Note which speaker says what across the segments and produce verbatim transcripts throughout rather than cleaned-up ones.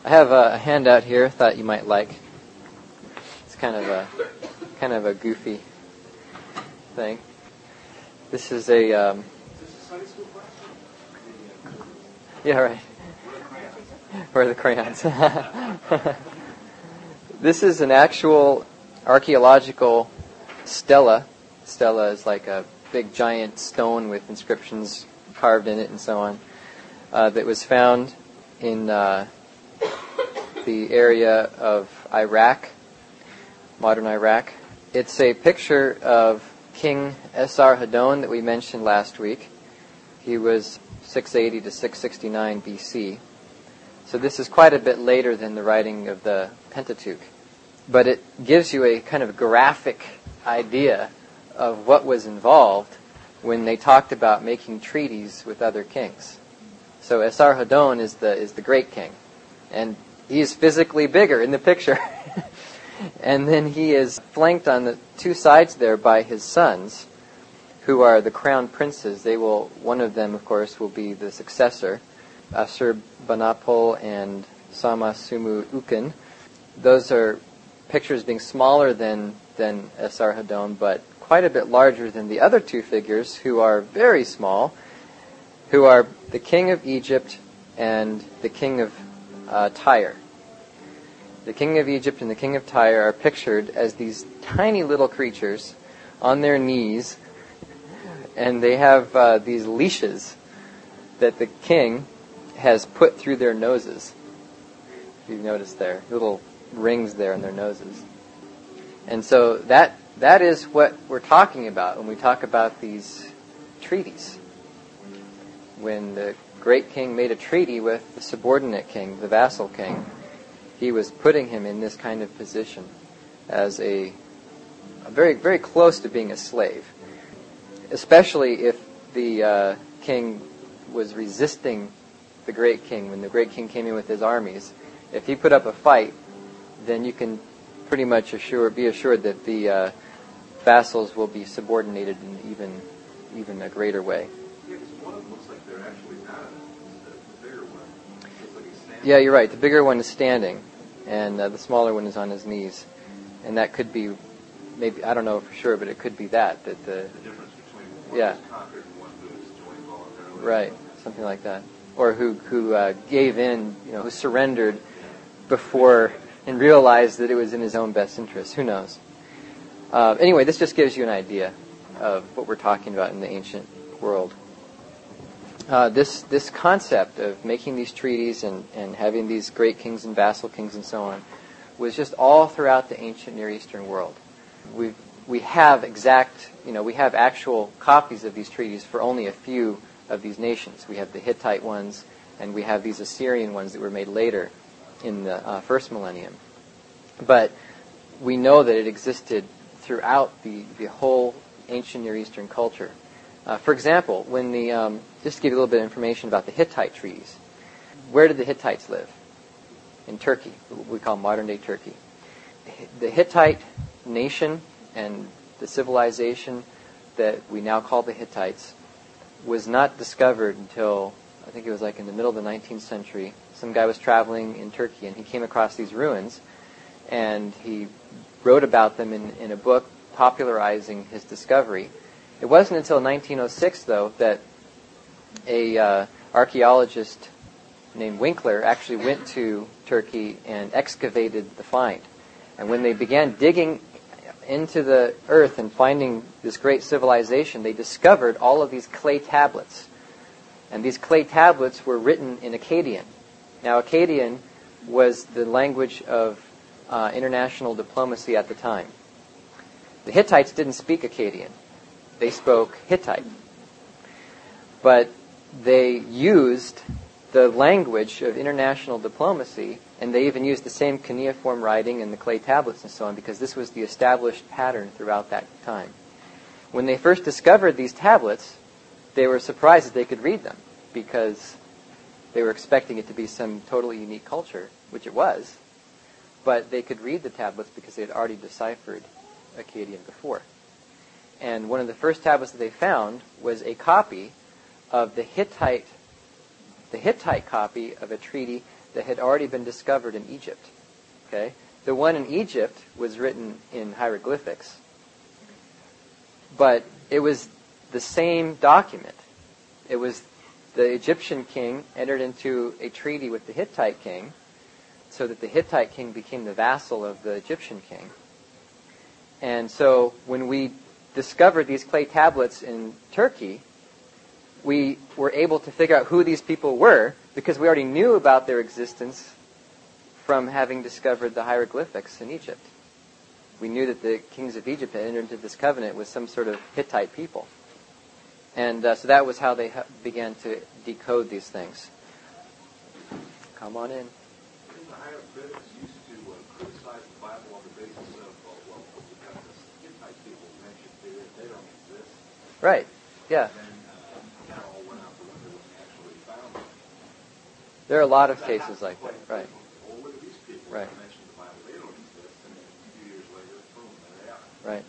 Speaker 1: I have a handout here. Thought you might like. It's kind of a kind of a goofy thing. This is a. Um, yeah, right. Where are the crayons? This is an actual archaeological stela. Stela is like a big giant stone with inscriptions carved in it and so on. Uh, that was found in. Uh, the area of Iraq, modern Iraq. It's a picture of King Esarhaddon that we mentioned last week. He was six eighty to six sixty-nine B C. So this is quite a bit later than the writing of the Pentateuch. But it gives you a kind of graphic idea of what was involved when they talked about making treaties with other kings. So Esarhaddon is the is the great king. And he is physically bigger in the picture. And then he is flanked on the two sides there by his sons, who are the crown princes. They will, one of them, of course, will be the successor, Ashurbanipal and Samasumu-ukin. Those are pictures being smaller than, than Esarhaddon, but quite a bit larger than the other two figures, who are very small, who are the king of Egypt and the king of uh, Tyre. The king of Egypt and the king of Tyre are pictured as these tiny little creatures on their knees, and they have uh, these leashes that the king has put through their noses. If you've noticed there, little rings there in their noses. And so that that is what we're talking about when we talk about these treaties. When the great king made a treaty with the subordinate king, the vassal king, he was putting him in this kind of position as a, a very, very close to being a slave. Especially if the uh, king was resisting the great king. When the great king came in with his armies, if he put up a fight, then you can pretty much assure, be assured that the uh, vassals will be subordinated in even, even a greater way.
Speaker 2: Yeah, because one of them looks like they're actually not. The, the bigger one looks like he's standing.
Speaker 1: Yeah, you're right. The bigger one is standing, and uh, the smaller one is on his knees. And that could be, maybe, I don't know for sure, but it could be that. that the,
Speaker 2: the difference between one
Speaker 1: yeah.
Speaker 2: who's conquered and one who's joined voluntarily.
Speaker 1: Right, something like that. Or who who uh, gave in, you know, who surrendered before and realized that it was in his own best interest. Who knows? Uh, anyway, this just gives you an idea of what we're talking about in the ancient world. Uh, this this concept of making these treaties and, and having these great kings and vassal kings and so on was just all throughout the ancient Near Eastern world. We we have exact, you know, we have actual copies of these treaties for only a few of these nations. We have the Hittite ones, and we have these Assyrian ones that were made later in the uh, first millennium. But we know that it existed throughout the, the whole ancient Near Eastern culture. Uh, for example, when the um, just to give you a little bit of information about the Hittite treaties. Where did the Hittites live? In Turkey, what we call modern-day Turkey. The Hittite nation and the civilization that we now call the Hittites was not discovered until, I think it was like in the middle of the nineteenth century. Some guy was traveling in Turkey, and he came across these ruins, and he wrote about them in, in a book popularizing his discovery. It wasn't until nineteen oh six, though, that a uh, archaeologist named Winkler actually went to Turkey and excavated the find. And when they began digging into the earth and finding this great civilization, they discovered all of these clay tablets. And these clay tablets were written in Akkadian. Now, Akkadian was the language of uh, international diplomacy at the time. The Hittites didn't speak Akkadian. They spoke Hittite. But they used the language of international diplomacy, and they even used the same cuneiform writing and the clay tablets and so on, because this was the established pattern throughout that time. When they first discovered these tablets, they were surprised that they could read them, because they were expecting it to be some totally unique culture, which it was, but they could read the tablets because they had already deciphered Akkadian before. And one of the first tablets that they found was a copy of the Hittite, the Hittite copy of a treaty that had already been discovered in Egypt. Okay? The one in Egypt was written in hieroglyphics, but it was the same document. It was the Egyptian king entered into a treaty with the Hittite king, so that the Hittite king became the vassal of the Egyptian king. And so when we discovered these clay tablets in Turkey, we were able to figure out who these people were because we already knew about their existence from having discovered the hieroglyphics in Egypt. We knew that the kings of Egypt had entered into this covenant with some sort of Hittite people. And uh, so that was how they ha- began to decode these things. Come on in.
Speaker 2: The hieroglyphics used to uh, criticize the Bible on the basis of, well, well we've got this Hittite people mentioned here, they don't exist.
Speaker 1: Right, yeah.
Speaker 2: And then uh, that all went out the window when they actually found them.
Speaker 1: There are a lot of
Speaker 2: That
Speaker 1: cases
Speaker 2: happens
Speaker 1: like
Speaker 2: quite
Speaker 1: that, right.
Speaker 2: frequently. Well, look at these people.
Speaker 1: Right.
Speaker 2: They mentioned the Bible, they don't exist. And then a few years later, boom, there they are.
Speaker 1: Right.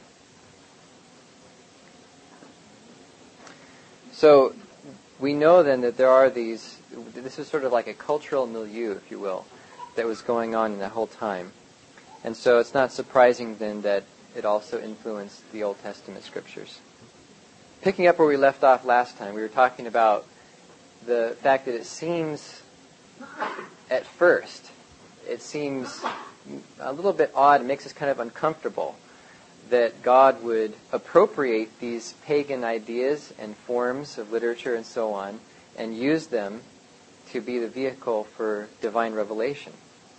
Speaker 1: So we know then that there are these, this is sort of like a cultural milieu, if you will, that was going on in that whole time. And so it's not surprising then that it also influenced the Old Testament scriptures. Picking up where we left off last time, we were talking about the fact that it seems, at first, it seems a little bit odd, it makes us kind of uncomfortable that God would appropriate these pagan ideas and forms of literature and so on and use them to be the vehicle for divine revelation.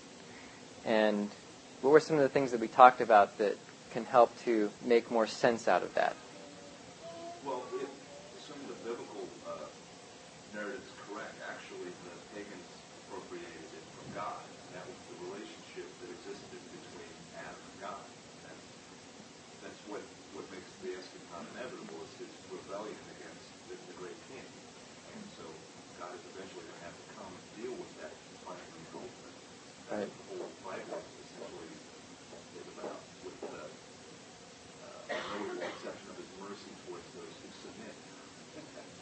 Speaker 1: And what were some of the things that we talked about that can help to make more sense out of that?
Speaker 2: Well, if some of the biblical uh, narrative is correct, actually the pagans appropriated it from God. And that was the relationship that existed between Adam and God. That's, that's what, what makes the eschaton inevitable, is his rebellion against the, the great king. And so God is eventually going to have to come and deal with that finally and ultimate.
Speaker 1: Right.
Speaker 2: The whole Bible essentially is about, with the uh, notable exception of his mercy towards those who submit to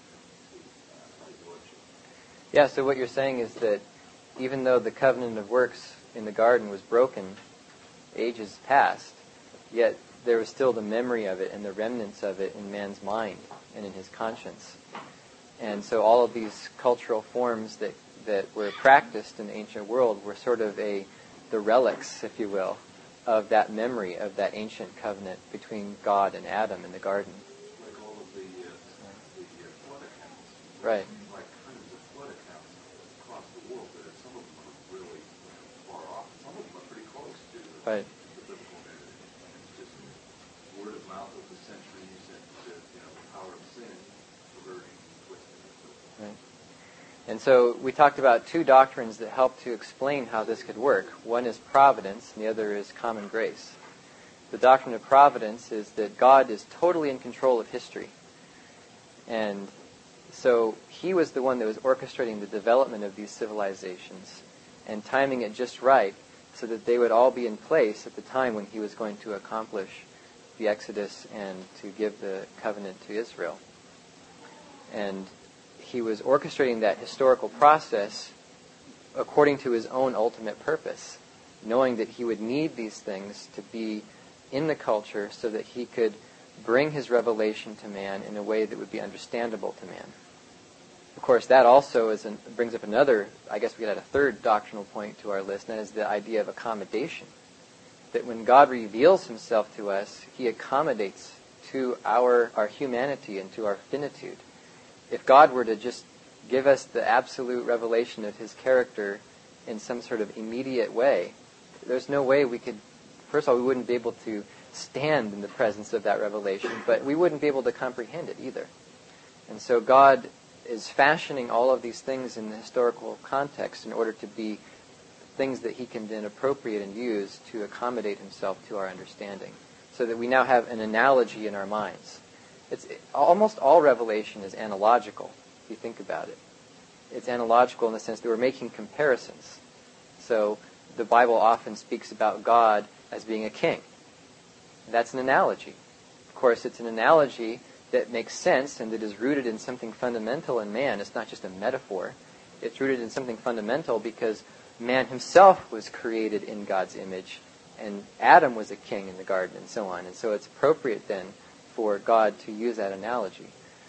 Speaker 2: uh, his lordship.
Speaker 1: Yeah, so what you're saying is that even though the covenant of works in the garden was broken ages past, yet there was still the memory of it and the remnants of it in man's mind and in his conscience. And so all of these cultural forms that, that were practiced in the ancient world were sort of a the relics, if you will, of that memory of that ancient covenant between God and Adam in the garden.
Speaker 2: Like all of the, uh, the uh, flood accounts.
Speaker 1: Right.
Speaker 2: Like hundreds of flood accounts across the world, that some of them are really far off. Some of them are pretty close to the,
Speaker 1: Right.
Speaker 2: the biblical narrative. And it's just word of mouth of the centuries and the, you know, the power of sin perverting and twisting and so forth.
Speaker 1: Right. And so we talked about two doctrines that help to explain how this could work. One is providence, and the other is common grace. The doctrine of providence is that God is totally in control of history. And so he was the one that was orchestrating the development of these civilizations and timing it just right so that they would all be in place at the time when he was going to accomplish the Exodus and to give the covenant to Israel. And he was orchestrating that historical process according to his own ultimate purpose, knowing that he would need these things to be in the culture so that he could bring his revelation to man in a way that would be understandable to man. Of course, that also is an, brings up another, I guess we could add a third doctrinal point to our list, and that is the idea of accommodation. That when God reveals himself to us, he accommodates to our, our humanity and to our finitude. If God were to just give us the absolute revelation of his character in some sort of immediate way, there's no way we could, first of all, we wouldn't be able to stand in the presence of that revelation, but we wouldn't be able to comprehend it either. And so God is fashioning all of these things in the historical context in order to be things that he can then appropriate and use to accommodate himself to our understanding, so that we now have an analogy in our minds. It's almost all revelation is analogical, if you think about it. It's analogical in the sense that we're making comparisons. So the Bible often speaks about God as being a king. That's an analogy. Of course, it's an analogy that makes sense and that is rooted in something fundamental in man. It's not just a metaphor. It's rooted in something fundamental because man himself was created in God's image, and Adam was a king in the garden, and so on. And so it's appropriate then for God to use that analogy.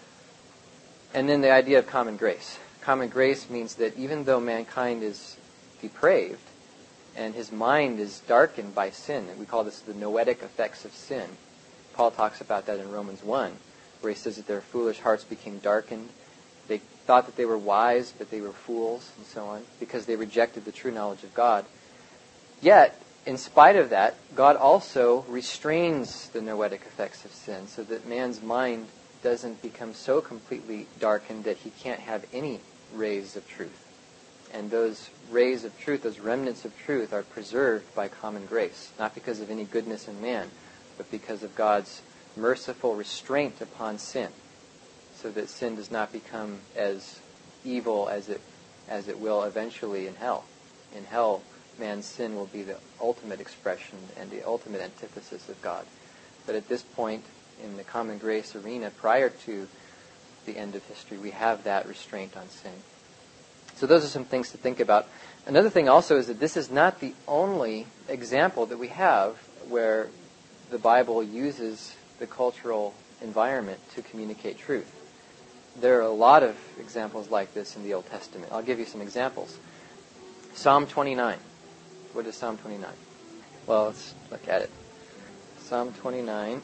Speaker 1: And then the idea of common grace. Common grace means that even though mankind is depraved, and his mind is darkened by sin, and we call this the noetic effects of sin. Paul talks about that in Romans one, where he says that their foolish hearts became darkened. They thought that they were wise, but they were fools, and so on, because they rejected the true knowledge of God. Yet, in spite of that, God also restrains the noetic effects of sin, so that man's mind doesn't become so completely darkened that he can't have any rays of truth. And those rays of truth, those remnants of truth, are preserved by common grace, not because of any goodness in man, but because of God's merciful restraint upon sin, so that sin does not become as evil as it as it will eventually in hell. In hell, man's sin will be the ultimate expression and the ultimate antithesis of God. But at this point, in the common grace arena, prior to the end of history, we have that restraint on sin. So those are some things to think about. Another thing also is that this is not the only example that we have where the Bible uses the cultural environment to communicate truth. There are a lot of examples like this in the Old Testament. I'll give you some examples. Psalm twenty-nine. What is Psalm twenty-nine? Well, let's look at it. Psalm twenty-nine.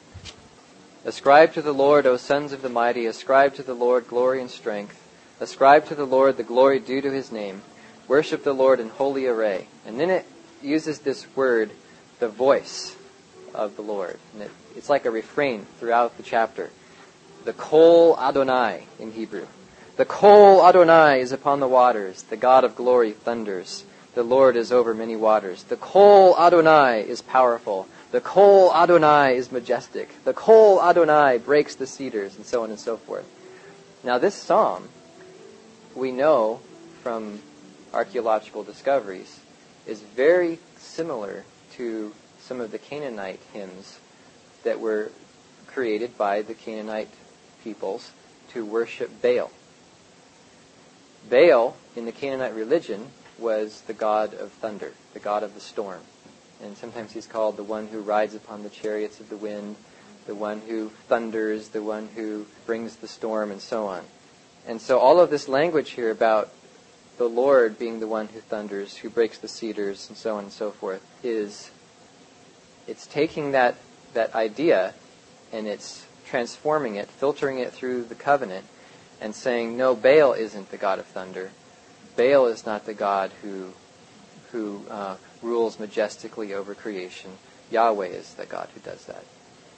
Speaker 1: Ascribe to the Lord, O sons of the mighty, ascribe to the Lord glory and strength. Ascribe to the Lord the glory due to his name. Worship the Lord in holy array. And then it uses this word, the voice of the Lord. And it, it's like a refrain throughout the chapter. The Kol Adonai in Hebrew. The Kol Adonai is upon the waters. The God of glory thunders. The Lord is over many waters. The Kol Adonai is powerful. The Kol Adonai is majestic. The Kol Adonai breaks the cedars, and so on and so forth. Now this psalm, we know from archaeological discoveries, is very similar to some of the Canaanite hymns that were created by the Canaanite peoples to worship Baal. Baal, in the Canaanite religion, was the god of thunder, the god of the storm. And sometimes he's called the one who rides upon the chariots of the wind, the one who thunders, the one who brings the storm, and so on. And so all of this language here about the Lord being the one who thunders, who breaks the cedars, and so on and so forth, is, it's taking that, that idea and it's transforming it, filtering it through the covenant, and saying, no, Baal isn't the god of thunder. Baal is not the God who who uh, rules majestically over creation. Yahweh is the God who does that.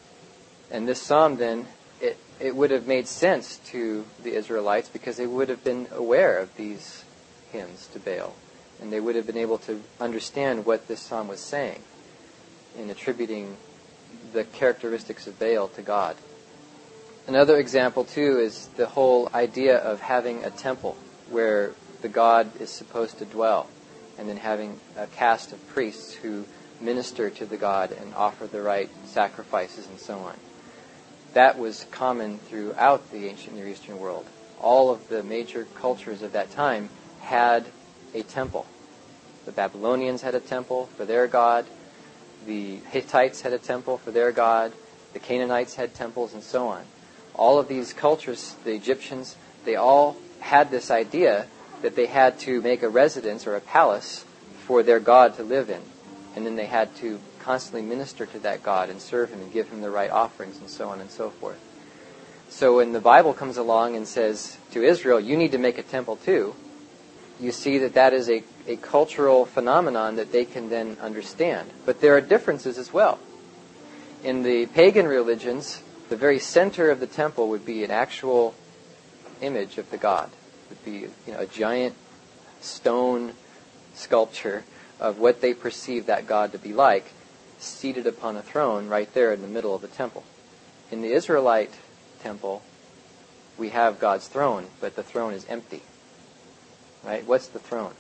Speaker 1: And this psalm then, it, it would have made sense to the Israelites because they would have been aware of these hymns to Baal. And they would have been able to understand what this psalm was saying in attributing the characteristics of Baal to God. Another example, too, is the whole idea of having a temple where the God is supposed to dwell, and then having a caste of priests who minister to the God and offer the right sacrifices and so on. That was common throughout the ancient Near Eastern world. All of the major cultures of that time had a temple. The Babylonians had a temple for their God. The Hittites had a temple for their God. The Canaanites had temples, and so on. All of these cultures, the Egyptians, they all had this idea that they had to make a residence or a palace for their God to live in. And then they had to constantly minister to that God and serve him and give him the right offerings and so on and so forth. So when the Bible comes along and says to Israel, you need to make a temple too, you see that that is a, a cultural phenomenon that they can then understand. But there are differences as well. In the pagan religions, the very center of the temple would be an actual image of the God. Would be, you know, a giant stone sculpture of what they perceive that God to be like, seated upon a throne right there in the middle of the temple. In the Israelite temple, we have God's throne, but the throne is empty. Right? What's the throne?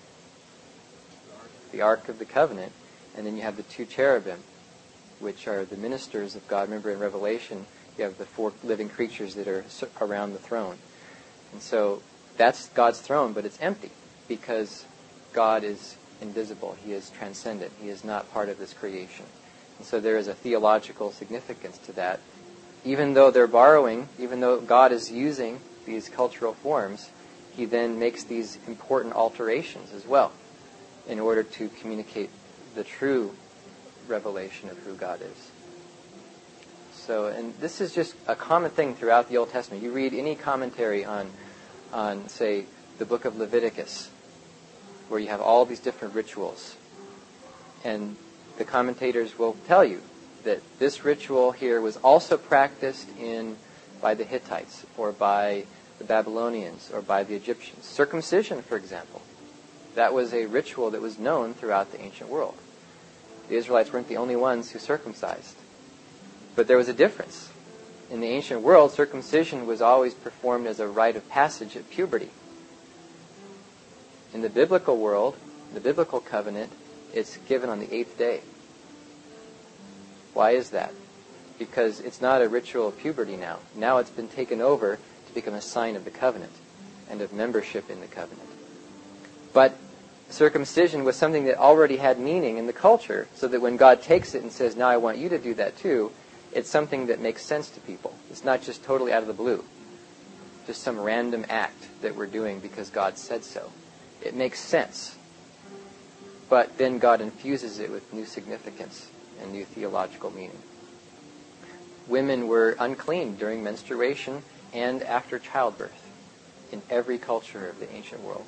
Speaker 1: The Ark of the Covenant, and then you have the two cherubim, which are the ministers of God. Remember in Revelation, you have the four living creatures that are around the throne. And so that's God's throne, but it's empty because God is invisible. He is transcendent. He is not part of this creation. And so there is a theological significance to that. Even though they're borrowing, even though God is using these cultural forms, he then makes these important alterations as well in order to communicate the true revelation of who God is. So, and this is just a common thing throughout the Old Testament. You read any commentary on, on, say, the book of Leviticus, where you have all these different rituals. And the commentators will tell you that this ritual here was also practiced in by the Hittites, or by the Babylonians, or by the Egyptians. Circumcision, for example. That was a ritual that was known throughout the ancient world. The Israelites weren't the only ones who circumcised. But there was a difference. In the ancient world, circumcision was always performed as a rite of passage at puberty. In the biblical world, the biblical covenant, it's given on the eighth day. Why is that? Because it's not a ritual of puberty now. Now it's been taken over to become a sign of the covenant and of membership in the covenant. But circumcision was something that already had meaning in the culture, so that when God takes it and says, now I want you to do that too, it's something that makes sense to people. It's not just totally out of the blue. Just some random act that we're doing because God said so. It makes sense. But then God infuses it with new significance and new theological meaning. Women were unclean during menstruation and after childbirth in every culture of the ancient world.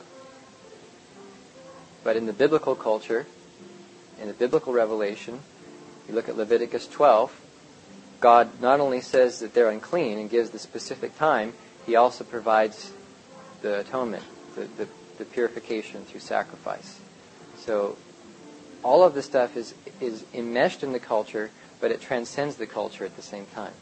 Speaker 1: But in the biblical culture, in the biblical revelation, you look at Leviticus twelve, God not only says that they're unclean and gives the specific time, he also provides the atonement, the, the, the purification through sacrifice. So all of this stuff is, is enmeshed in the culture, but it transcends the culture at the same time.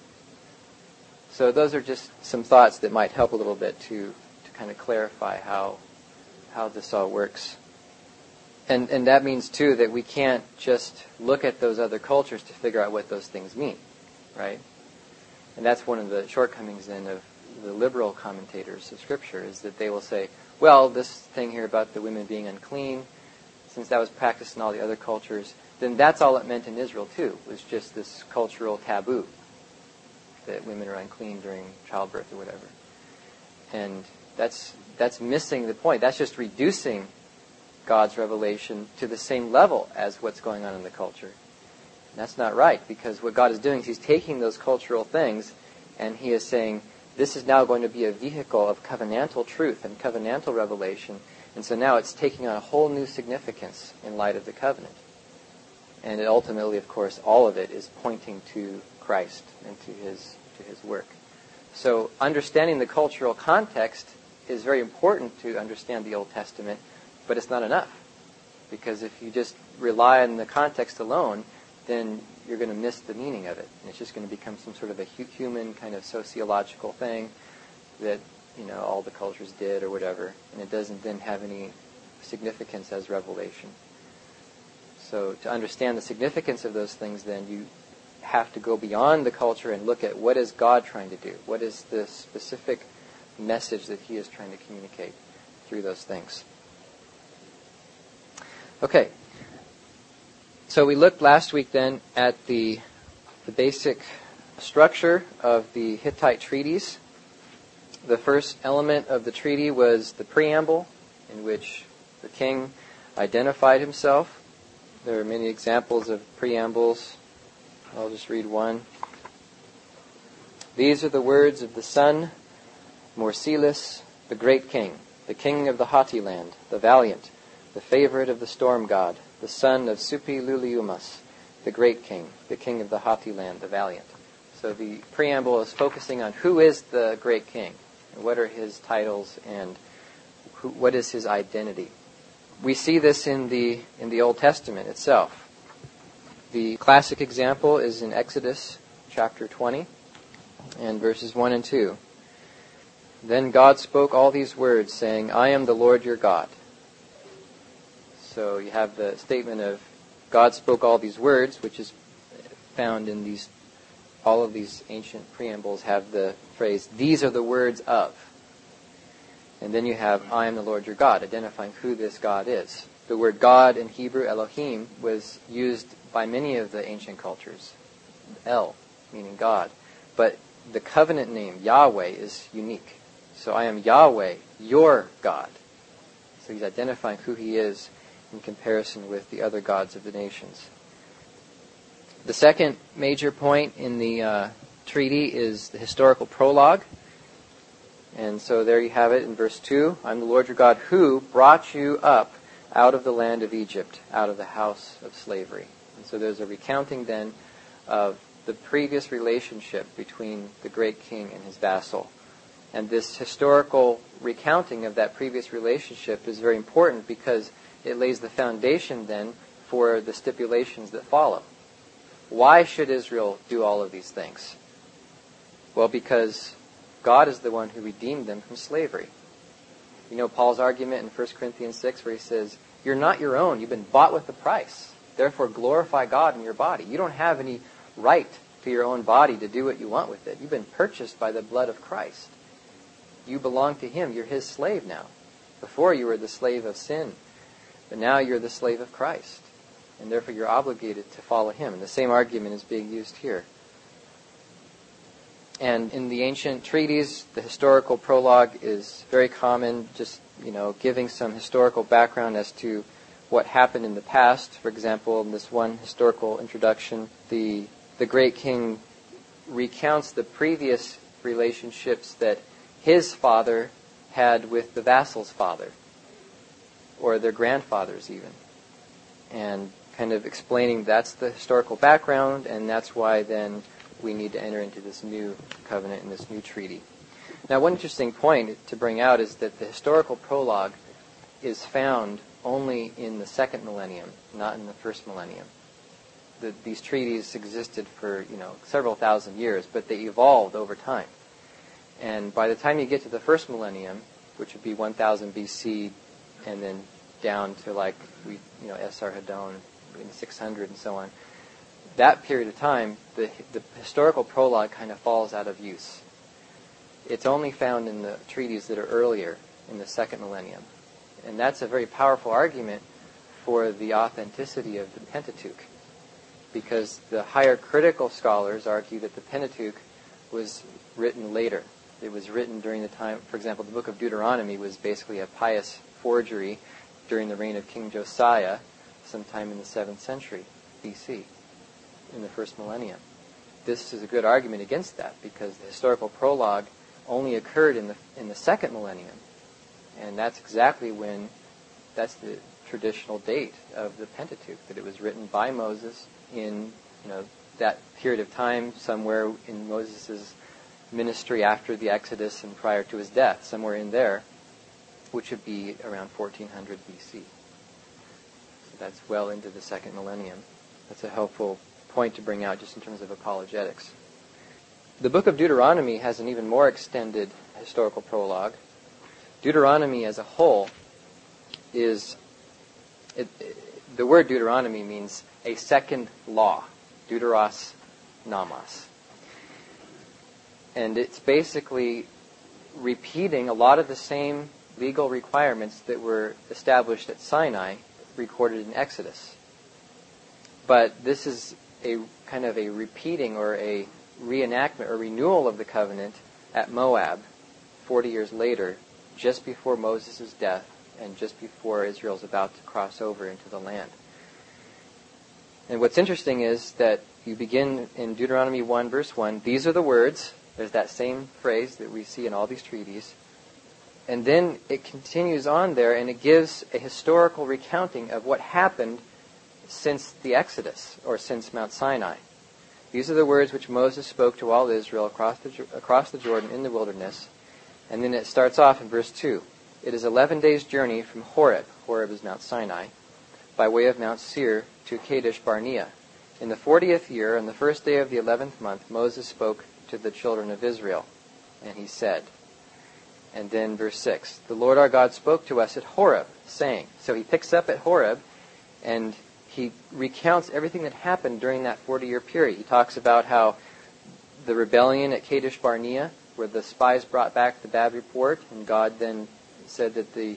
Speaker 1: So those are just some thoughts that might help a little bit to, to kind of clarify how, how this all works. And, and that means, too, that we can't just look at those other cultures to figure out what those things mean, right? And that's one of the shortcomings, then, of the liberal commentators of Scripture, is that they will say, well, this thing here about the women being unclean, since that was practiced in all the other cultures, then that's all it meant in Israel, too, was just this cultural taboo that women are unclean during childbirth or whatever. And that's that's missing the point. That's just reducing God's revelation to the same level as what's going on in the culture. And that's not right, because what God is doing is he's taking those cultural things and he is saying, this is now going to be a vehicle of covenantal truth and covenantal revelation. And so now it's taking on a whole new significance in light of the covenant. And it ultimately, of course, all of it is pointing to Christ and to his to his work. So understanding the cultural context is very important to understand the Old Testament, but it's not enough. Because if you just rely on the context alone, then you're going to miss the meaning of it. And it's just going to become some sort of a hu- human kind of sociological thing that, you know, all the cultures did or whatever. And it doesn't then have any significance as revelation. So to understand the significance of those things, then you have to go beyond the culture and look at what is God trying to do? What is the specific message that he is trying to communicate through those things? Okay. So we looked last week then at the, the basic structure of the Hittite treaties. The first element of the treaty was the preamble, in which the king identified himself. There are many examples of preambles. I'll just read one. These are the words of the son, Morsilis, the great king, the king of the haughty land, the valiant, the favorite of the storm god, the son of Supi Luliumas, the great king, the king of the haughty land, the valiant. So the preamble is focusing on who is the great king, and what are his titles, and who, what is his identity. We see this in the in the Old Testament itself. The classic example is in Exodus chapter twenty and verses one and two. Then God spoke all these words, saying, I am the Lord your God. So you have the statement of God spoke all these words, which is found in these, all of these ancient preambles have the phrase, these are the words of. And then you have, I am the Lord your God, identifying who this God is. the word God in Hebrew, Elohim, was used by many of the ancient cultures. El, meaning God. But the covenant name, Yahweh, is unique. So I am Yahweh, your God. So he's identifying who he is in comparison with the other gods of the nations. The second major point in the uh, treaty is the historical prologue. And so there you have it in verse two. I'm the Lord your God who brought you up out of the land of Egypt, out of the house of slavery. And so there's a recounting then of the previous relationship between the great king and his vassal. And this historical recounting of that previous relationship is very important because it lays the foundation then for the stipulations that follow. Why should Israel do all of these things? Well, because God is the one who redeemed them from slavery. You know Paul's argument in First Corinthians six where he says, you're not your own, you've been bought with a price. Therefore glorify God in your body. You don't have any right to your own body to do what you want with it. You've been purchased by the blood of Christ. You belong to him. You're his slave now. Before you were the slave of sin, but now you're the slave of Christ. And therefore you're obligated to follow him. And the same argument is being used here. And in the ancient treaties, the historical prologue is very common, just, you know, giving some historical background as to what happened in the past. For example, in this one historical introduction, the the great king recounts the previous relationships that his father had with the vassal's father, or their grandfathers even, and kind of explaining that's the historical background, and that's why then we need to enter into this new covenant and this new treaty. Now, one interesting point to bring out is that the historical prologue is found only in the second millennium, not in the first millennium. The, these treaties existed for, you know, several thousand years, but they evolved over time. And by the time you get to the first millennium, which would be one thousand B C, and then down to like, we, you know, Esarhaddon in six hundred and so on, that period of time, the, the historical prologue kind of falls out of use. It's only found in the treaties that are earlier, in the second millennium. And that's a very powerful argument for the authenticity of the Pentateuch, because the higher critical scholars argue that the Pentateuch was written later. It was written during the time, for example, the book of Deuteronomy was basically a pious forgery during the reign of King Josiah, sometime in the seventh century B C, in the first millennium. This is a good argument against that, because the historical prologue only occurred in the in the second millennium. And that's exactly when, that's the traditional date of the Pentateuch, that it was written by Moses in, you know, that period of time, somewhere in Moses' ministry after the Exodus and prior to his death, somewhere in there, which would be around fourteen hundred B C. So that's well into the second millennium. That's a helpful point to bring out just in terms of apologetics. The book of Deuteronomy has an even more extended historical prologue. Deuteronomy as a whole is, it, it, the word Deuteronomy means a second law, Deuteros Nomos. And it's basically repeating a lot of the same legal requirements that were established at Sinai, recorded in Exodus. But this is a kind of a repeating or a reenactment or renewal of the covenant at Moab forty years later, just before Moses' death and just before Israel's about to cross over into the land. And what's interesting is that you begin in Deuteronomy one, verse one, these are the words. There's that same phrase that we see in all these treaties. And then it continues on there, and it gives a historical recounting of what happened since the Exodus, or since Mount Sinai. These are the words which Moses spoke to all Israel across the, across the Jordan in the wilderness. And then it starts off in verse two. It is eleven days' journey from Horeb, Horeb is Mount Sinai, by way of Mount Seir to Kadesh Barnea. In the fortieth year, on the first day of the eleventh month, Moses spoke to the children of Israel, and he said, and then verse six, the Lord our God spoke to us at Horeb, saying, so he picks up at Horeb, and he recounts everything that happened during that forty-year period. He talks about how the rebellion at Kadesh Barnea, where the spies brought back the bad report, and God then said that the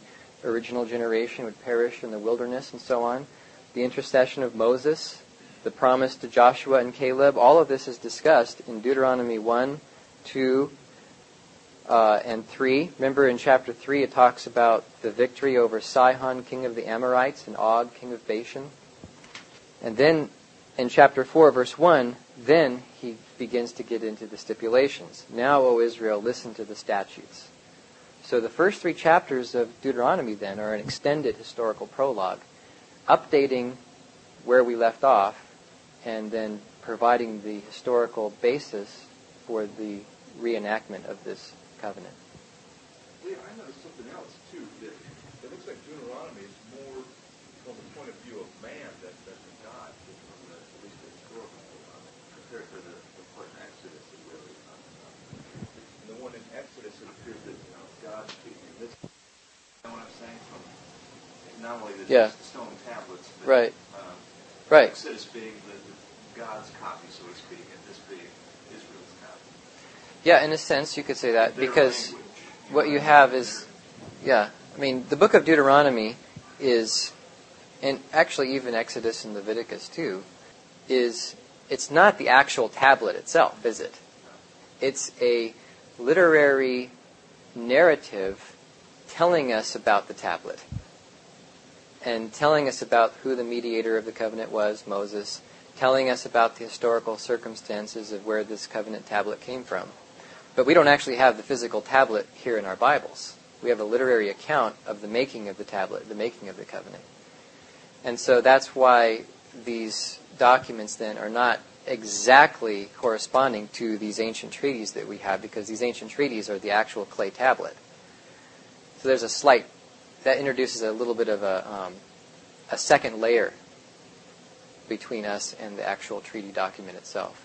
Speaker 1: original generation would perish in the wilderness and so on. The intercession of Moses, the promise to Joshua and Caleb, all of this is discussed in Deuteronomy one, two, uh, and three. Remember in chapter three it talks about the victory over Sihon, king of the Amorites, and Og, king of Bashan. And then in chapter four, verse one, then he begins to get into the stipulations. Now, O Israel, listen to the statutes. So the first three chapters of Deuteronomy then are an extended historical prologue, updating where we left off, and then providing the historical basis for the reenactment of this covenant.
Speaker 2: Yeah, I noticed something else, too, that it looks like Deuteronomy is more from the point of view of man than, than from God, from the, at least the historical uh, compared to the, the part in Exodus that really, uh, uh, the one in Exodus, it appears that, you know, God speaking. This, you know what I'm saying? From not only the
Speaker 1: yeah.
Speaker 2: stone tablets, but
Speaker 1: right.
Speaker 2: Um,
Speaker 1: right.
Speaker 2: Exodus being the, the God's copy, so to speak, and this being Israel's copy.
Speaker 1: Yeah, in a sense, you could say that, because what you have is, yeah, I mean, the book of Deuteronomy is, and actually even Exodus and Leviticus too, is, it's not the actual tablet itself, is it? It's a literary narrative telling us about the tablet and telling us about who the mediator of the covenant was, Moses, telling us about the historical circumstances of where this covenant tablet came from. But we don't actually have the physical tablet here in our Bibles. We have a literary account of the making of the tablet, the making of the covenant. And so that's why these documents then are not exactly corresponding to these ancient treaties that we have, because these ancient treaties are the actual clay tablet. So there's a slight, that introduces a little bit of a, um, a second layer between us and the actual treaty document itself.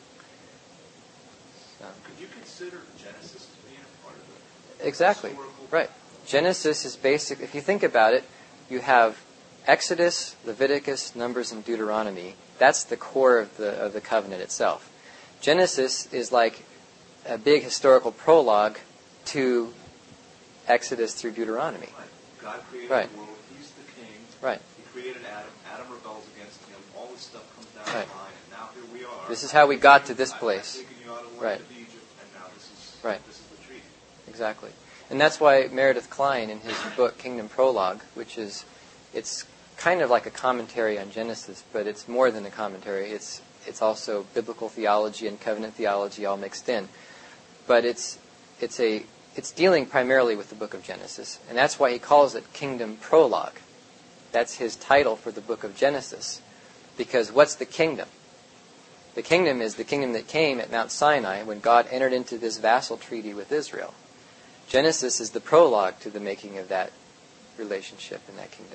Speaker 1: So.
Speaker 2: Could you consider Genesis as being a part of it?
Speaker 1: Exactly.
Speaker 2: Historical?
Speaker 1: Right. Genesis is basic. If you think about it, you have Exodus, Leviticus, Numbers, and Deuteronomy. That's the core of the of the covenant itself. Genesis is like a big historical prologue to Exodus through Deuteronomy.
Speaker 2: Right. God created
Speaker 1: right.
Speaker 2: the world. He's the king.
Speaker 1: Right.
Speaker 2: He created Adam. Adam rebels against him. All this stuff comes down
Speaker 1: right.
Speaker 2: the line, and now here we are.
Speaker 1: This is how we got to this place.
Speaker 2: I've taken you out of
Speaker 1: right.
Speaker 2: of Egypt, and now this is
Speaker 1: right.
Speaker 2: this is the treaty.
Speaker 1: Exactly. And that's why Meredith Kline, in his book Kingdom Prologue, which is, it's kind of like a commentary on Genesis, but it's more than a commentary. It's it's also biblical theology and covenant theology all mixed in. But it's it's a it's dealing primarily with the book of Genesis, and that's why he calls it Kingdom Prologue. That's his title for the book of Genesis. Because what's the kingdom? The kingdom is the kingdom that came at Mount Sinai when God entered into this vassal treaty with Israel. Genesis is the prologue to the making of that relationship in that kingdom.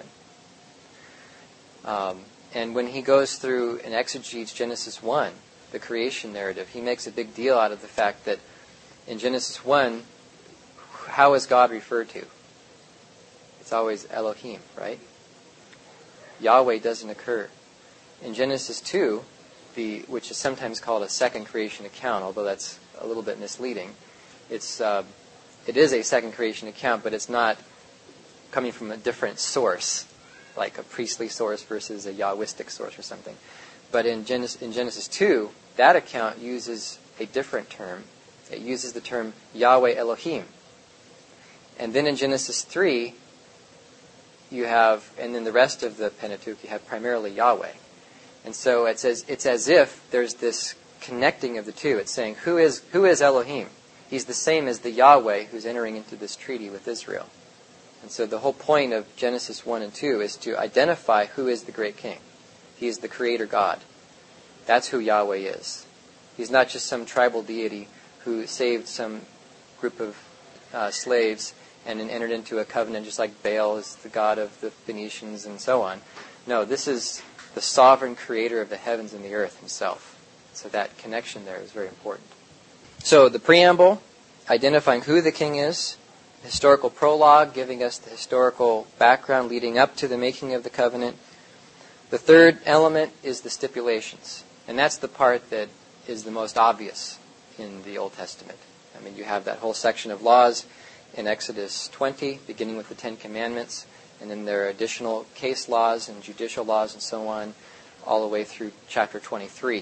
Speaker 1: Um, and when he goes through and exegetes Genesis one, the creation narrative, he makes a big deal out of the fact that in Genesis one, how is God referred to? It's always Elohim, right? Yahweh doesn't occur. In Genesis two, the which is sometimes called a second creation account, although that's a little bit misleading, it's uh, it is a second creation account, but it's not coming from a different source, like a priestly source versus a Yahwistic source or something. But in Genesis, in Genesis two, that account uses a different term. It uses the term Yahweh Elohim. And then in Genesis three, you have, and then the rest of the Pentateuch, you have primarily Yahweh. And so it's as, it's as if there's this connecting of the two. It's saying, who is who is Elohim? He's the same as the Yahweh who's entering into this treaty with Israel. And so the whole point of Genesis one and two is to identify who is the great king. He is the creator God. That's who Yahweh is. He's not just some tribal deity who saved some group of uh, slaves and then entered into a covenant just like Baal is the god of the Phoenicians and so on. No, this is the sovereign creator of the heavens and the earth himself. So that connection there is very important. So the preamble, identifying who the king is, historical prologue, giving us the historical background leading up to the making of the covenant. The third element is the stipulations. And that's the part that is the most obvious in the Old Testament. I mean, you have that whole section of laws in Exodus twenty, beginning with the Ten Commandments, and then there are additional case laws and judicial laws and so on, all the way through chapter twenty-three.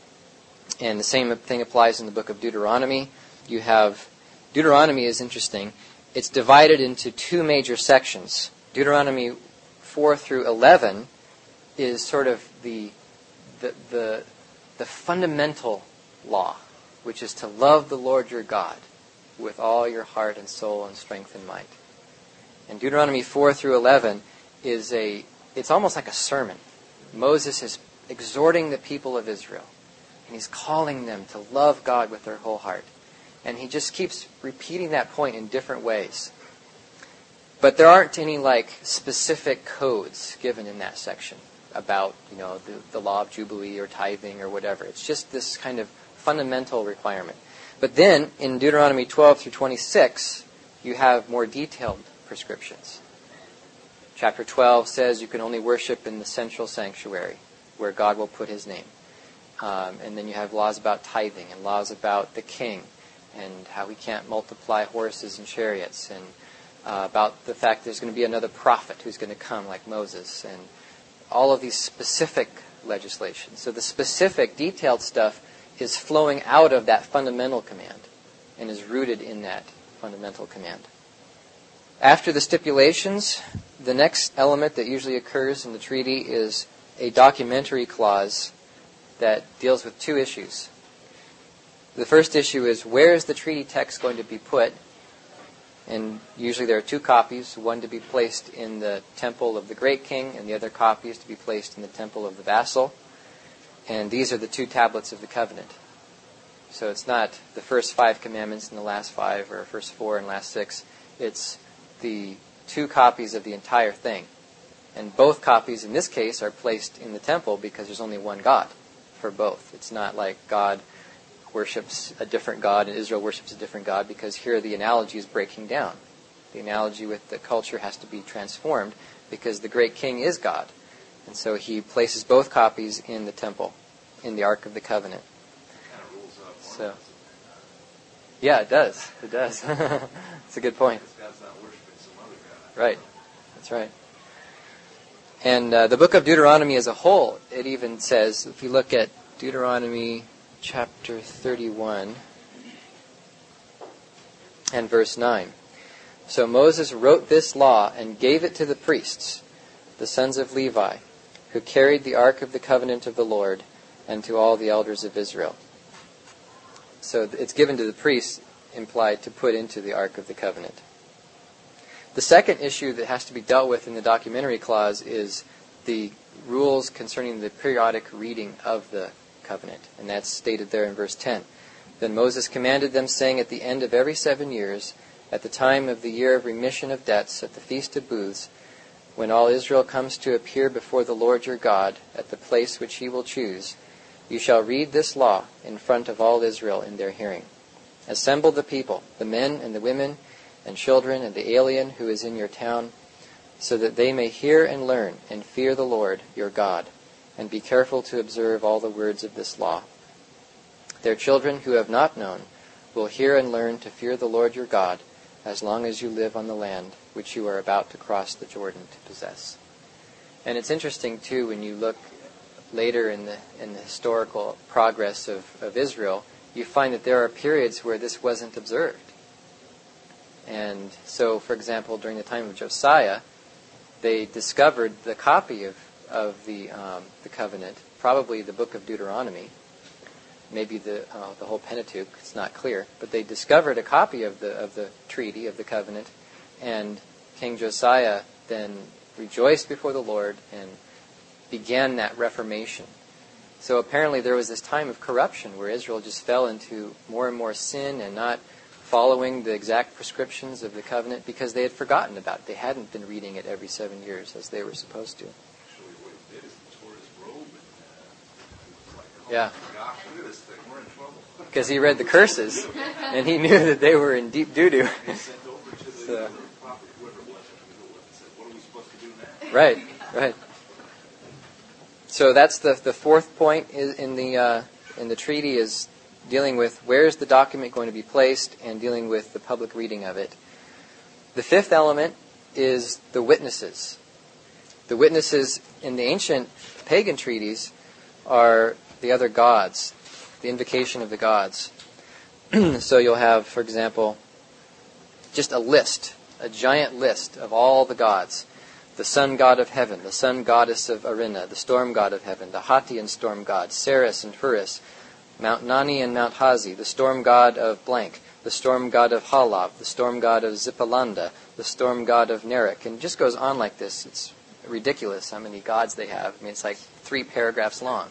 Speaker 1: And the same thing applies in the book of Deuteronomy. You have, Deuteronomy is interesting. It's divided into two major sections. Deuteronomy four through eleven is sort of the the the, the fundamental law, which is to love the Lord your God with all your heart and soul and strength and might. And Deuteronomy four through eleven is a, it's almost like a sermon. Moses is exhorting the people of Israel, and he's calling them to love God with their whole heart. And he just keeps repeating that point in different ways. But there aren't any like specific codes given in that section about, you know, the, the law of Jubilee or tithing or whatever. It's just this kind of fundamental requirement. But then in Deuteronomy twelve through twenty-six, you have more detailed prescriptions. Chapter twelve says you can only worship in the central sanctuary where God will put his name. Um, and then you have laws about tithing and laws about the king and how he can't multiply horses and chariots, and uh, about the fact there's going to be another prophet who's going to come like Moses, and all of these specific legislation. So the specific, detailed stuff is flowing out of that fundamental command and is rooted in that fundamental command. After the stipulations, the next element that usually occurs in the treaty is a documentary clause that deals with two issues. The first issue is, where is the treaty text going to be put? And usually there are two copies, one to be placed in the temple of the great king, and the other copy is to be placed in the temple of the vassal. And these are the two tablets of the covenant. So it's not the first five commandments and the last five, or first four and last six. It's the two copies of the entire thing. And both copies in this case are placed in the temple because there's only one God for both. It's not like God worships a different God and Israel worships a different God, because here the analogy is breaking down. The analogy with the culture has to be transformed because the great king is God. And so he places both copies in the temple, in the Ark of the Covenant.
Speaker 2: Kind of rules out
Speaker 1: So, yeah, it does. It does. It's a good point.
Speaker 2: This God's not worshiping some other God.
Speaker 1: Right. That's right. And uh, the book of Deuteronomy as a whole, it even says, if you look at Deuteronomy chapter thirty-one and verse nine. So Moses wrote this law and gave it to the priests, the sons of Levi, who carried the ark of the covenant of the Lord, and to all the elders of Israel. So it's given to the priests, implied to put into the ark of the covenant. The second issue that has to be dealt with in the documentary clause is the rules concerning the periodic reading of the covenant. And that's stated there in verse ten. Then Moses commanded them, saying, at the end of every seven years, at the time of the year of remission of debts, at the Feast of Booths, when all Israel comes to appear before the Lord your God, at the place which he will choose, you shall read this law in front of all Israel in their hearing. Assemble the people, the men and the women and children and the alien who is in your town, so that they may hear and learn and fear the Lord your God, and be careful to observe all the words of this law. Their children who have not known will hear and learn to fear the Lord your God as long as you live on the land which you are about to cross the Jordan to possess. And it's interesting, too, when you look later in the in the historical progress of, of Israel, you find that there are periods where this wasn't observed. And so, for example, during the time of Josiah, they discovered the copy of of the um, the covenant, probably the book of Deuteronomy, maybe the uh, the whole Pentateuch. It's not clear, but they discovered a copy of the of the treaty of the covenant, and King Josiah then rejoiced before the Lord and began that reformation. So apparently there was this time of corruption where Israel just fell into more and more sin and not following the exact prescriptions of the covenant because they had forgotten about it. They hadn't been reading it every seven years as they were supposed to.
Speaker 2: Actually, what he did is he tore his robe and uh, like, oh
Speaker 1: yeah.
Speaker 2: gosh, look at this thing, we're in trouble.
Speaker 1: Because he read the curses, and he knew that they were in deep doo-doo.
Speaker 2: He sent over to the
Speaker 1: So.
Speaker 2: other prophet, whoever it was, who it was, and said, what are we supposed to do now?
Speaker 1: Right, right. So that's the the fourth point is in the uh, in the treaty is dealing with where is the document going to be placed and dealing with the public reading of it. The fifth element is the witnesses. The witnesses in the ancient pagan treaties are the other gods, the invocation of the gods. So you'll have, for example, just a list, a giant list of all the gods. The sun god of heaven, the sun goddess of Arena, the storm god of heaven, the Hati and storm god, Ceres and Huris, Mount Nani and Mount Hazi, the storm god of blank, the storm god of Halav, the storm god of Zippalanda, the storm god of Nerik. And it just goes on like this. It's ridiculous how many gods they have. I mean, it's like three paragraphs long.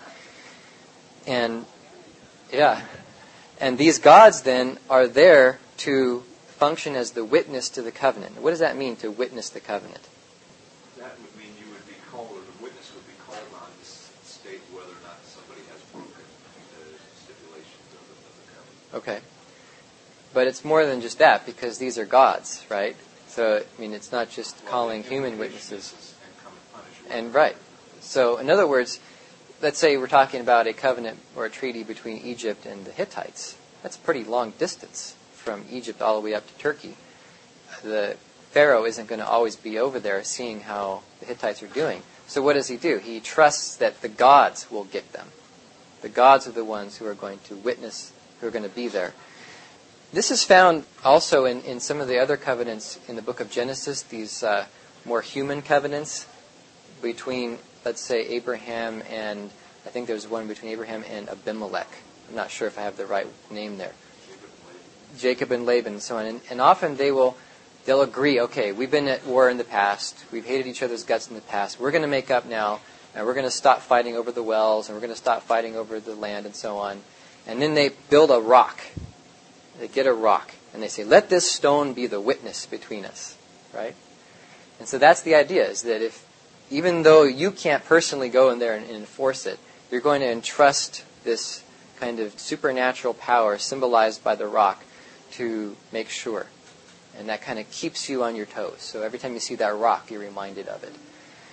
Speaker 1: And, yeah. And these gods, then, are there to function as the witness to the covenant. What does that mean, to witness the covenant?
Speaker 2: That would mean you would be called, or the witness would be called on to state whether or not somebody has broken the stipulations of the, of the covenant.
Speaker 1: Okay. But it's more than just that, because these are gods, right? So, I mean, it's not just well, calling human witnesses. And, and right. So, in other words, let's say we're talking about a covenant or a treaty between Egypt and the Hittites. That's a pretty long distance from Egypt all the way up to Turkey. The Pharaoh isn't going to always be over there seeing how the Hittites are doing. So what does he do? He trusts that the gods will get them. The gods are the ones who are going to witness, who are going to be there. This is found also in, in some of the other covenants in the book of Genesis, these uh, more human covenants between, let's say, Abraham and, I think there's one between Abraham and Abimelech. I'm not sure if I have the right name there. Jacob and Laban and so on. And, and often they will, they'll agree, okay, we've been at war in the past. We've hated each other's guts in the past. We're going to make up now, and we're going to stop fighting over the wells, and we're going to stop fighting over the land and so on. And then they build a rock. They get a rock, and they say, let this stone be the witness between us, right? And so that's the idea, is that if, even though you can't personally go in there and, and enforce it, you're going to entrust this kind of supernatural power symbolized by the rock to make sure. And that kind of keeps you on your toes. So every time you see that rock, you're reminded of it.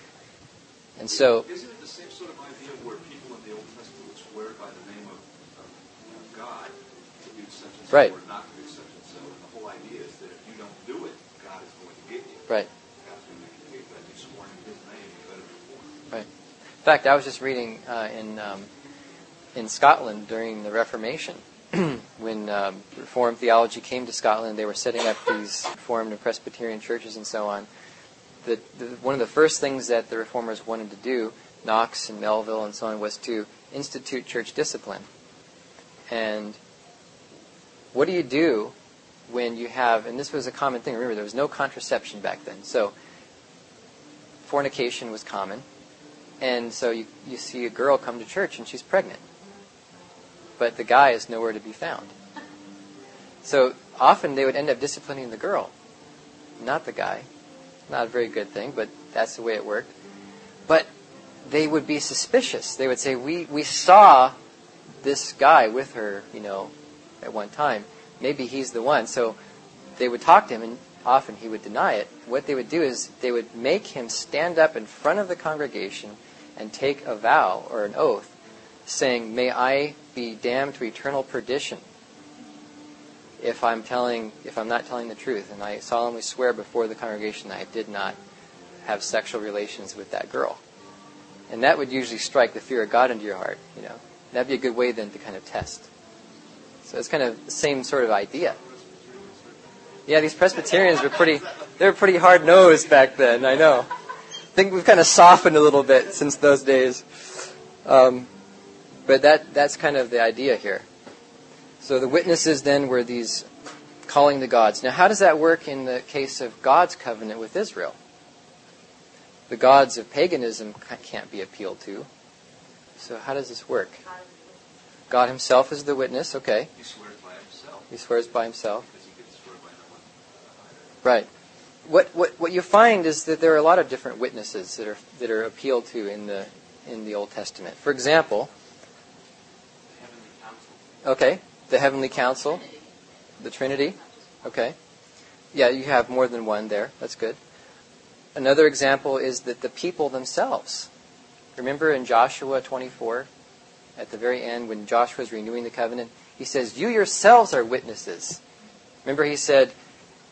Speaker 1: And so...
Speaker 2: Isn't it the same sort of idea where people in the Old Testament would swear by the name of, of God to do such and so,
Speaker 1: right.
Speaker 2: or not to do such and so? And the whole idea is that if you don't do it, God is going to get you.
Speaker 1: Right.
Speaker 2: God's going to make you get you. You've sworn in His name, you better perform.
Speaker 1: Right. In fact, I was just reading uh, in um, in Scotland during the Reformation, when um, Reformed theology came to Scotland, they were setting up these Reformed and Presbyterian churches and so on. The, the, one of the first things that the Reformers wanted to do, Knox and Melville and so on, was to institute church discipline. And what do you do when you have, and this was a common thing, remember there was no contraception back then, so fornication was common, and so you, you see a girl come to church and she's pregnant. But the guy is nowhere to be found. So often they would end up disciplining the girl, not the guy. Not a very good thing, but that's the way it worked. But they would be suspicious. They would say, we, we saw this guy with her, you know, at one time. Maybe he's the one. So they would talk to him, and often he would deny it. What they would do is they would make him stand up in front of the congregation and take a vow or an oath, saying, may I be damned to eternal perdition if I'm telling, if I'm not telling the truth. And I solemnly swear before the congregation that I did not have sexual relations with that girl. And that would usually strike the fear of God into your heart, you know. That'd be a good way then to kind of test. So it's kind of the same sort of idea. Yeah, these Presbyterians were pretty, they were pretty hard-nosed back then, I know. I think we've kind of softened a little bit since those days. Um, But that that's kind of the idea here. So the witnesses then were these calling the gods. Now how does that work in the case of God's covenant with Israel? The gods of paganism can't be appealed to. So how does this work? God Himself is the witness, okay.
Speaker 2: He swears by Himself.
Speaker 1: He swears by Himself.
Speaker 2: Because He can swear by no one.
Speaker 1: Right. What what what you find is that there are a lot of different witnesses that are that are appealed to in the in the Old Testament. For example, okay, the Heavenly Council, the Trinity, okay. Yeah, you have more than one there. That's good. Another example is that the people themselves. Remember in Joshua twenty-four, at the very end, when Joshua is renewing the covenant, he says, you yourselves are witnesses. Remember he said,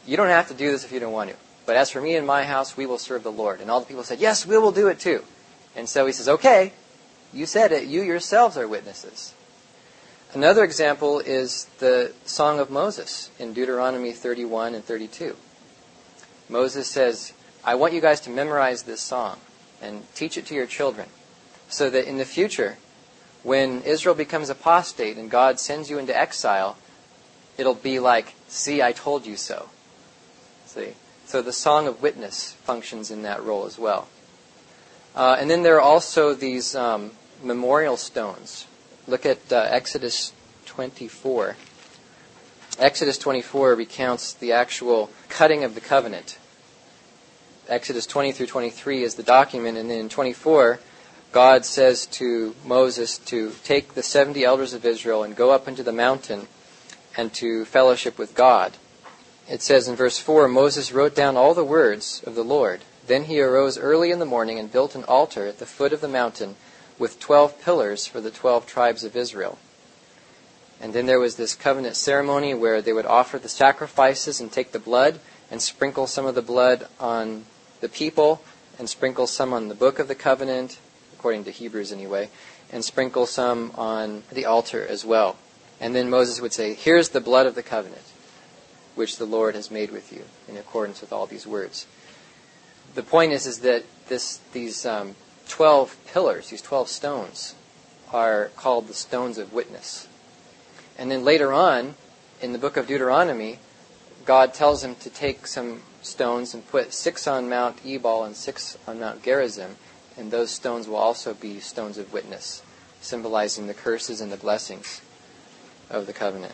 Speaker 1: you don't have to do this if you don't want to. But as for me and my house, we will serve the Lord. And all the people said, yes, we will do it too. And so he says, okay, you said it. You yourselves are witnesses. Another example is the Song of Moses in Deuteronomy thirty-one and thirty-two. Moses says, I want you guys to memorize this song and teach it to your children so that in the future, when Israel becomes apostate and God sends you into exile, it'll be like, see, I told you so. See? So the Song of Witness functions in that role as well. Uh, and then there are also these um, memorial stones. Look at uh, Exodus twenty-four. Exodus twenty-four recounts the actual cutting of the covenant. Exodus twenty through twenty-three is the document, and then in twenty-four, God says to Moses to take the seventy elders of Israel and go up into the mountain and to fellowship with God. It says in verse four, Moses wrote down all the words of the Lord. Then he arose early in the morning and built an altar at the foot of the mountain with twelve pillars for the twelve tribes of Israel. And then there was this covenant ceremony where they would offer the sacrifices and take the blood and sprinkle some of the blood on the people and sprinkle some on the book of the covenant, according to Hebrews anyway, and sprinkle some on the altar as well. And then Moses would say, here's the blood of the covenant, which the Lord has made with you, in accordance with all these words. The point is, is that this, these um, twelve pillars, these twelve stones, are called the stones of witness. And then later on, in the book of Deuteronomy, God tells him to take some stones and put six on Mount Ebal and six on Mount Gerizim, and those stones will also be stones of witness, symbolizing the curses and the blessings of the covenant.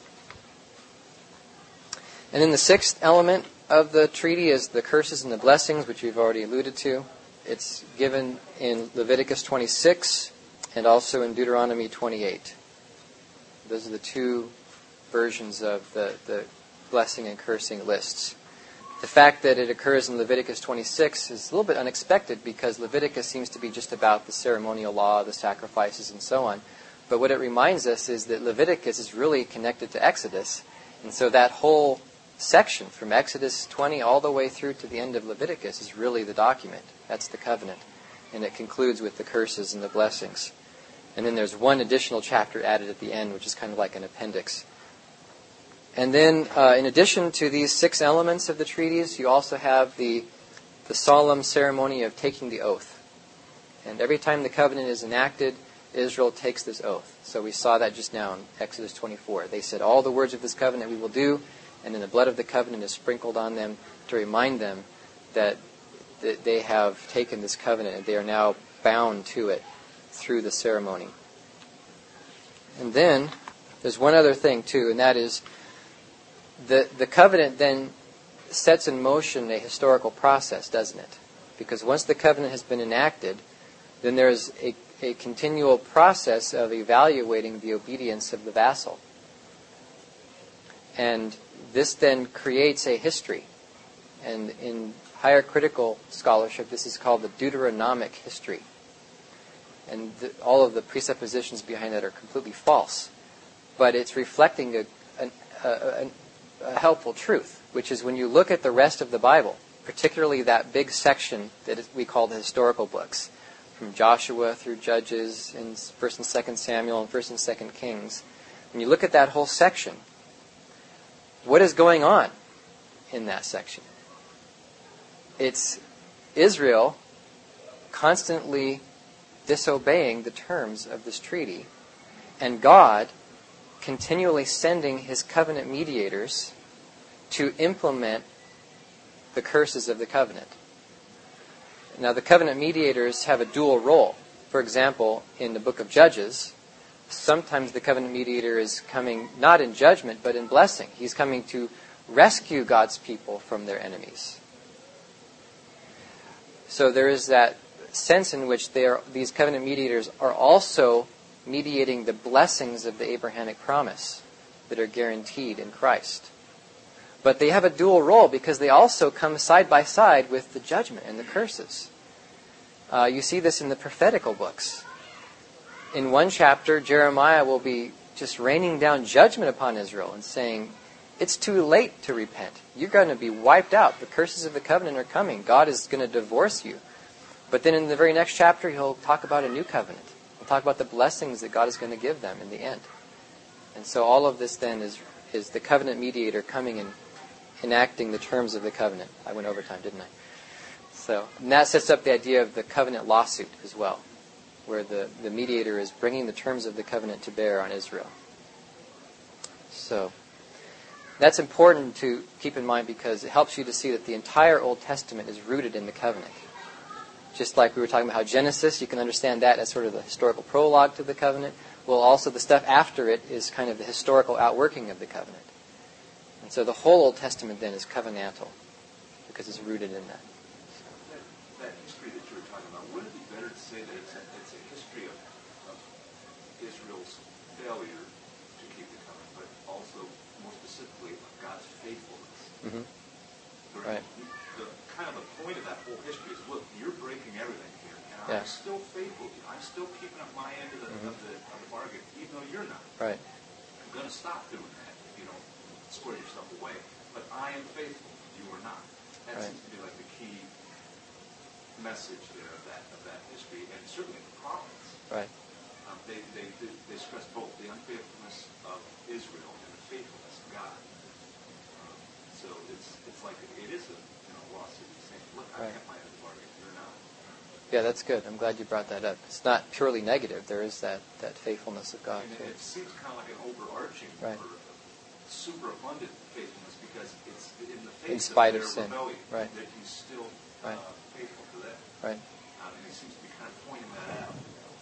Speaker 1: And then the sixth element of the treaty is the curses and the blessings, which we've already alluded to. It's given in Leviticus twenty-six and also in Deuteronomy twenty-eight. Those are the two versions of the, the blessing and cursing lists. The fact that it occurs in Leviticus twenty-six is a little bit unexpected because Leviticus seems to be just about the ceremonial law, the sacrifices, and so on. But what it reminds us is that Leviticus is really connected to Exodus. And so that whole section from Exodus twenty all the way through to the end of Leviticus is really the document. That's the covenant. And it concludes with the curses and the blessings. And then there's one additional chapter added at the end, which is kind of like an appendix. And then, uh, in addition to these six elements of the treaties, you also have the, the solemn ceremony of taking the oath. And every time the covenant is enacted, Israel takes this oath. So we saw that just now in Exodus twenty-four. They said, all the words of this covenant we will do, and then the blood of the covenant is sprinkled on them to remind them that, that they have taken this covenant and they are now bound to it through the ceremony. And then, there's one other thing too, and that is the, the covenant then sets in motion a historical process, doesn't it? Because once the covenant has been enacted, then there's a, a continual process of evaluating the obedience of the vassal. And this then creates a history. And in higher critical scholarship, this is called the Deuteronomic history. And the, all of the presuppositions behind that are completely false. But it's reflecting a, an, a, a, a helpful truth, which is when you look at the rest of the Bible, particularly that big section that we call the historical books, from Joshua through Judges, and First and Second Samuel, and First and Second Kings, when you look at that whole section, what is going on in that section? It's Israel constantly disobeying the terms of this treaty, and God continually sending his covenant mediators to implement the curses of the covenant. Now, the covenant mediators have a dual role. For example, in the book of Judges, sometimes the covenant mediator is coming not in judgment, but in blessing. He's coming to rescue God's people from their enemies. So there is that sense in which they are, these covenant mediators are also mediating the blessings of the Abrahamic promise that are guaranteed in Christ. But they have a dual role because they also come side by side with the judgment and the curses. Uh, you see this in the prophetical books. In one chapter, Jeremiah will be just raining down judgment upon Israel and saying, it's too late to repent. You're going to be wiped out. The curses of the covenant are coming. God is going to divorce you. But then in the very next chapter, he'll talk about a new covenant. He'll talk about the blessings that God is going to give them in the end. And so all of this then is, is the covenant mediator coming and enacting the terms of the covenant. I went over time, didn't I? So, and that sets up the idea of the covenant lawsuit as well, where the, the mediator is bringing the terms of the covenant to bear on Israel. So, that's important to keep in mind because it helps you to see that the entire Old Testament is rooted in the covenant. Just like we were talking about how Genesis, you can understand that as sort of the historical prologue to the covenant. Well, also the stuff after it is kind of the historical outworking of the covenant. And so the whole Old Testament then is covenantal because it's rooted in that.
Speaker 2: That, that history that you were talking about, would it be better to say that it's a, it's a history of, of Israel's failure to keep the covenant, but also more specifically of God's faithfulness?
Speaker 1: Mm-hmm.
Speaker 2: Right. The, kind of the point of that whole history is, look, you're breaking everything here, and
Speaker 1: yeah.
Speaker 2: I'm still faithful to you. I'm still keeping up my end of the, mm-hmm. of the, of the bargain, even though you're not.
Speaker 1: Right.
Speaker 2: I'm going to stop doing that if you don't square yourself away. But I am faithful. You are not. That
Speaker 1: right.
Speaker 2: seems to be like the key message there of that of that history, and certainly the prophets.
Speaker 1: Right.
Speaker 2: Um, they, they they stress both the unfaithfulness of Israel and the faithfulness of God. Um, so it's it's like it is a you know lawsuit saying, look, I
Speaker 1: right.
Speaker 2: kept my end of the bargain. You're not.
Speaker 1: Yeah, that's good. I'm glad you brought that up. It's not purely negative. There is that, that faithfulness of God.
Speaker 2: And it, it seems kind of like an overarching
Speaker 1: right.
Speaker 2: or superabundant faithfulness because it's in the face
Speaker 1: in spite
Speaker 2: of
Speaker 1: of
Speaker 2: their
Speaker 1: sin.
Speaker 2: rebellion
Speaker 1: Right.
Speaker 2: that he's still uh,
Speaker 1: right.
Speaker 2: faithful to them.
Speaker 1: Right.
Speaker 2: Um, and he seems to be kind of pointing that out,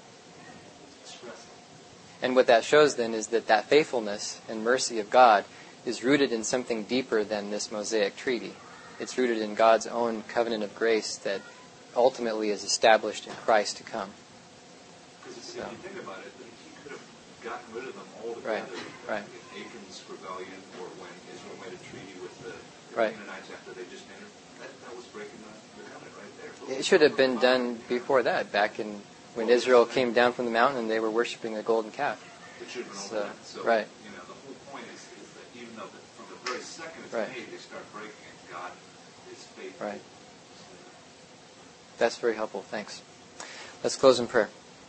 Speaker 2: stressing.
Speaker 1: And what that shows then is that that faithfulness and mercy of God is rooted in something deeper than this Mosaic treaty. It's rooted in God's own covenant of grace that ultimately is established in Christ to come.
Speaker 2: Because
Speaker 1: so.
Speaker 2: if you think about it, he could have gotten rid of them altogether.
Speaker 1: Right. Right.
Speaker 2: In Achan's rebellion, or when Israel made a treaty with the, the
Speaker 1: right.
Speaker 2: Canaanites after they just entered, that, that was breaking the, the covenant right there. So
Speaker 1: it should have been done before that, back in when well, Israel came down from the mountain and they were worshiping a golden calf.
Speaker 2: It should have been
Speaker 1: so,
Speaker 2: over that. So,
Speaker 1: right.
Speaker 2: you know, the whole point is, is that even though the, from the very second it's
Speaker 1: right.
Speaker 2: made, they start breaking it, God is faithful.
Speaker 1: Right. That's very helpful. Thanks. Let's close in prayer.